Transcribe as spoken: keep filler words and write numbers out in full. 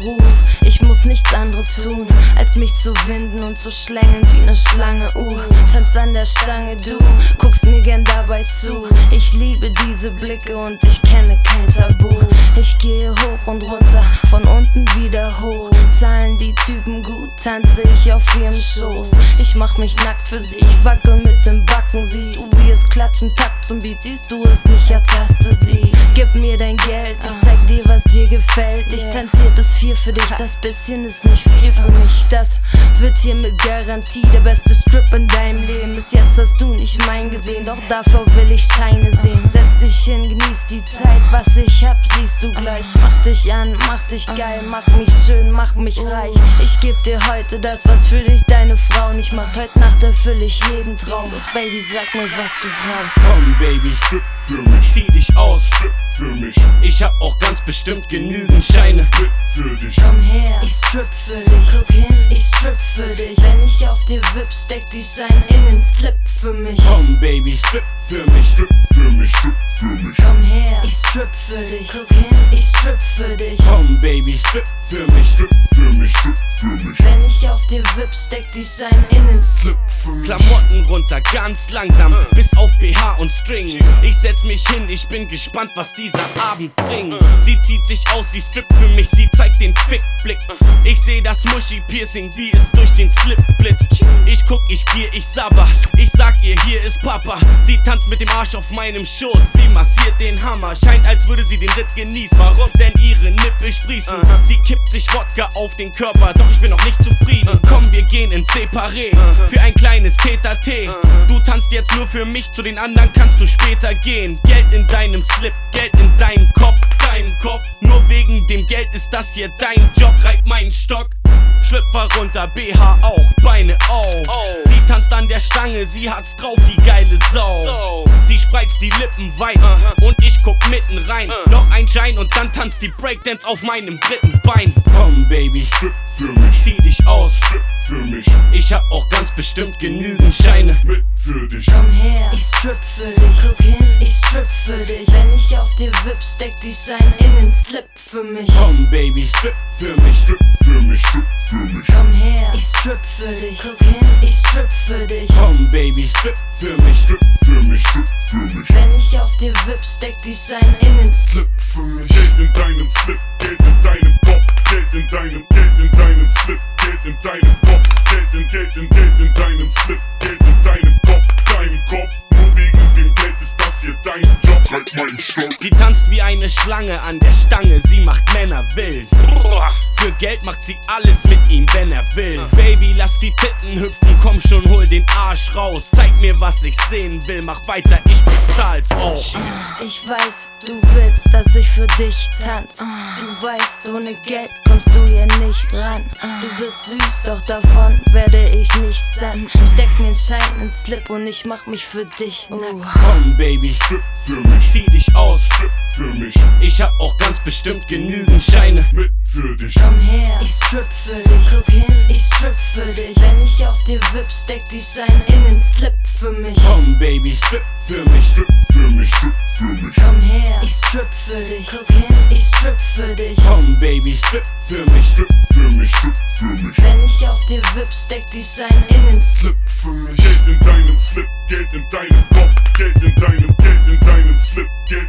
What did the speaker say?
Beruf. Ich muss nichts anderes tun, als mich zu winden und zu schlängeln wie ne Schlange. Uh, tanz an der Stange, du guckst mir gern dabei zu. Ich liebe diese Blicke und ich kenne kein Tabu. Ich gehe hoch und runter, von unten wieder hoch. Zahlen die Typen gut, tanze ich auf ihrem Schoß. Ich mach mich nackt für sie, ich wackel mit dem Backen. Siehst du, wie es klatschen, Takt zum Beat, siehst du es nicht, ertaste sie. Gib mir dein Geld, ich zeig dir, was dir gefällt. Ich tanz hier bis vier für dich, das bisschen ist nicht viel für mich. Das wird hier mit Garantie der beste Strip in deinem Leben. Bis jetzt hast du nicht mein gesehen, doch dafür will ich Scheine sehen. Setz dich hin, genieß die Zeit, was ich hab, siehst du gleich. Mach dich an, mach dich geil, mach mich schön, mach mich reich. Ich geb dir heute das, was für dich deine Frau nicht macht. Heute Nacht erfülle ich jeden Traum. Los, Baby, sag mir, was du brauchst. Komm, Baby, strip für mich. Zieh dich aus, strip für mich. Ich hab auch ganz bestimmt genügend Scheine mit für dich. Komm her, ich strip für dich. Guck hin, ich strip für dich. Wenn ich auf dir wipp, steck die Scheine in den Slip für mich. Komm, Baby, strip für mich. Strip für mich, strip für mich. Komm her, ich strip für dich. Guck hin, ich strip für dich. Komm, Baby, strip für mich. Strip für mich, strip für mich. Wenn ich auf dir wipp, steck die Scheine in den Slip für mich. Klamotten runter, ganz langsam, bis auf B H und String. Ich setz mich hin, ich bin gespannt, was dieser Abend bringt. Sie zieht sich aus, sie strippt für mich, sie zeigt den Fickblick. Ich seh das Muschi-Piercing, wie es durch den Slip blitzt. Ich guck, ich gier, ich sabber, ich sag ihr, hier ist Papa. Sie tanzt mit dem Arsch auf meinem Schoß, sie massiert den Hammer. Scheint, als würde sie den Ritt genießen. Warum? Denn ihre Nippel sprießen. Sie kippt sich Wodka auf den Körper, doch ich bin noch nicht zufrieden. Komm, wir gehen ins Separé für ein kleines Tete-a-Tete. Du tanzt jetzt nur für mich, zu den anderen kannst du später gehen. Geld in deinem Slip, Geld in deinem Kopf, deinem Kopf. Nur wegen dem Geld ist das hier dein Job. Reib meinen Stock, Schlüpfer runter, B H auch, Beine auf. Sie tanzt an der Stange, sie hat's drauf, die geile Sau. Sie spreizt die Lippen weit und ich guck mitten rein. Noch ein Schein und dann tanzt die Breakdance auf meinem dritten Bein. Komm, Baby, strip für mich. Zieh dich aus, strip für mich. Ich hab auch ganz bestimmt genügend Scheine mit für dich. Komm her, ich strip für dich. Guck hin, ich strip für dich. Wenn ich auf dir wipp, steck die Scheine in den Slip für mich. Komm, Baby, strip für mich. Strip für mich, strip für mich. Komm her, ich strip für dich. Guck hin, ich strip für dich. Komm, Baby, strip für mich. Strip für mich, strip für mich. Wenn ich auf dir wipp, steck die Scheine in den Slip für mich. Geld in deinem Slip, Geld in deinem Kopf. Geld in deinem, Geld in deinem Slip, Geld in deinem Kopf. Geld in, Geld in, Geld in deinem Slip, Geld in deinem Kopf, deinem Kopf. Nur wegen dem Geld ist das hier dein Job. Halt meinen Stock. Sie tanzt wie eine Schlange an der Stange, sie macht Männer wild. Für Geld macht sie alles mit ihm, wenn er will. Baby, lass die Titten hüpfen, komm schon, hol den Arsch raus. Zeig mir, was ich sehen will, mach weiter, ich bezahl's auch. Ich weiß, du willst, dass ich für dich tanz. Du weißt, ohne Geld kommst du hier nicht ran. Du bist süß, doch davon werde ich nicht satt. Steck mir einen Schein ins Slip und ich mach mich für dich nackt. Komm, Baby, strip für mich. Zieh dich aus, strip für mich. Ich hab auch ganz bestimmt genügend Scheine mit für dich. Komm her, ich strip für dich. Guck hin, ich strip für dich. Wenn ich auf dir wipp, steck die Scheine in den Slip für mich. Komm, Baby, strip für mich. Strip für mich, strip für mich. Komm her, ich strip für dich. Guck hin, ich strip für dich. Komm, Baby, strip für mich. Strip für mich, strip für mich. Wenn ich auf dir wipp, steck die Scheine in den Slip für mich. Geld in deinem Slip, Geld in deinem Kopf. Geld in deinem, Geld in deinem Slip, Geld